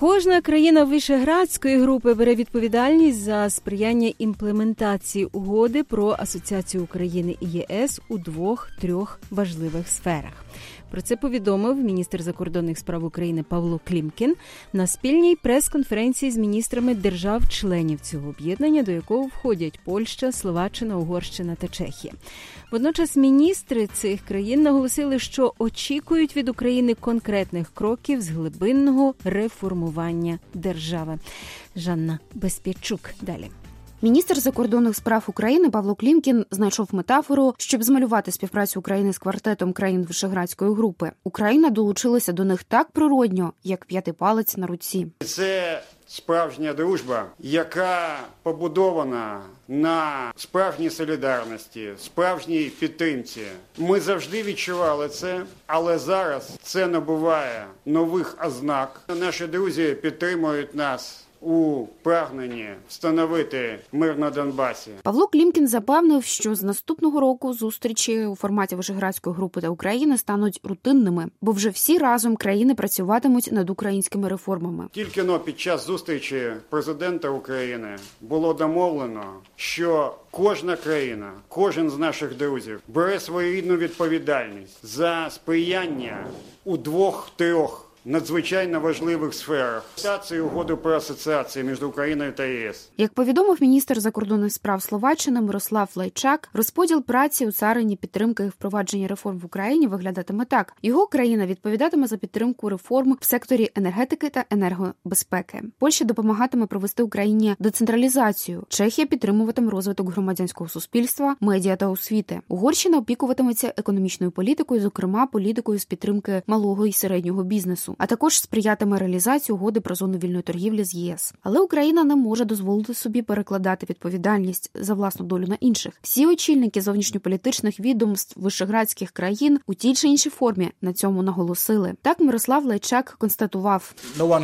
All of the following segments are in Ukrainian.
Кожна країна Вишеградської групи бере відповідальність за сприяння імплементації угоди про асоціацію України і ЄС у 2-3 важливих сферах. Про це повідомив міністр закордонних справ України Павло Клімкін на спільній прес-конференції з міністрами держав-членів цього об'єднання, до якого входять Польща, Словаччина, Угорщина та Чехія. Водночас міністри цих країн наголосили, що очікують від України конкретних кроків з глибинного реформування держави. Жанна Безпєчук далі. Міністр закордонних справ України Павло Клімкін знайшов метафору, щоб змалювати співпрацю України з квартетом країн Вишеградської групи. Україна долучилася до них так природньо, як п'ятий палець на руці. Це справжня дружба, яка побудована на справжній солідарності, справжній підтримці. Ми завжди відчували це, але зараз це набуває нових ознак. Наші друзі підтримують нас у прагненні встановити мир на Донбасі. Павло Клімкін запевнив, що з наступного року зустрічі у форматі Вишеградської групи та України стануть рутинними, бо вже всі разом країни працюватимуть над українськими реформами. Тільки під час зустрічі президента України було домовлено, що кожна країна, кожен з наших друзів бере своєрідну відповідальність за сприяння у 2-3 надзвичайно важливих сферах. Це угоду про асоціацію між Україною та ЄС. Як повідомив міністр закордонних справ Словаччини Мирослав Лайчак, розподіл праці у царині підтримки і впровадження реформ в Україні виглядатиме так. Його країна відповідатиме за підтримку реформ в секторі енергетики та енергобезпеки. Польща допомагатиме провести Україні децентралізацію. Чехія підтримуватиме розвиток громадянського суспільства, медіа та освіти. Угорщина опікуватиметься економічною політикою, зокрема політикою з підтримки малого і середнього бізнесу, а також сприятиме реалізації угоди про зону вільної торгівлі з ЄС. Але Україна не може дозволити собі перекладати відповідальність за власну долю на інших. Всі очільники зовнішньополітичних відомств вишеградських країн у тій чи іншій формі на цьому наголосили. Так Мирослав Лайчак констатував: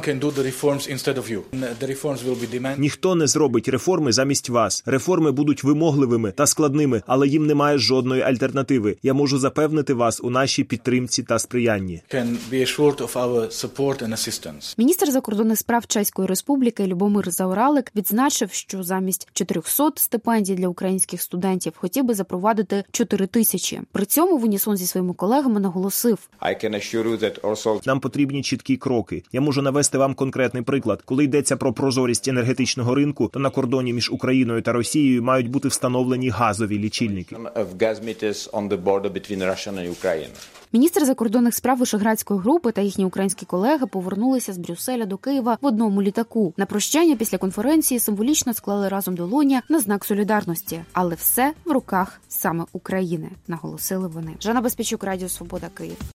Ніхто не зробить реформи замість вас. Реформи будуть вимогливими та складними, але їм немає жодної альтернативи. Я можу запевнити вас у нашій підтримці та сприянні. Міністр закордонних справ Чеської Республіки Любомир Заоралик відзначив, що замість 400 стипендій для українських студентів хотів би запровадити 4000. При цьому в унісон зі своїми колегами наголосив: Нам потрібні чіткі кроки. Я можу навести вам конкретний приклад. Коли йдеться про прозорість енергетичного ринку, то на кордоні між Україною та Росією мають бути встановлені газові лічильники. Міністр закордонних справ Вишеградської групи та їхні українські колеги повернулися з Брюсселя до Києва в одному літаку. На прощання після конференції символічно склали разом долоні на знак солідарності. Але все в руках саме України, наголосили вони. Жанна Безпєчук, Радіо Свобода, Київ.